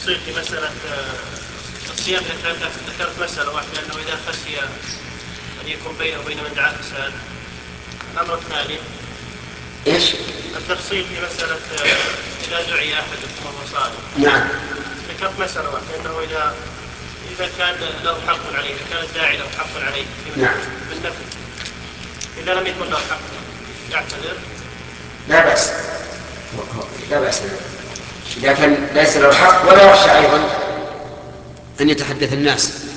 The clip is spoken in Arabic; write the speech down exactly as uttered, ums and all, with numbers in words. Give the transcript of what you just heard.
التفصيل في مسألة الصيام. ذكرت مسألة واحدة أنه إذا خشي أن يكون بينه وبين من دعاه فساد. الأمر الثاني إيش؟ التفصيل في مسألة إذا دعي أحدكم وهو صائم. نعم. ذكرت مسألة واحدة أنه إذا إذا كان له حق عليه، إذا كان الداعي له حق عليه نعم. بالنفل، إذا لم يكن له حق يعتذر. لا بأس، لا بأس إذا كان ليس له حق ولا يخشى أيضا أن يتحدث الناس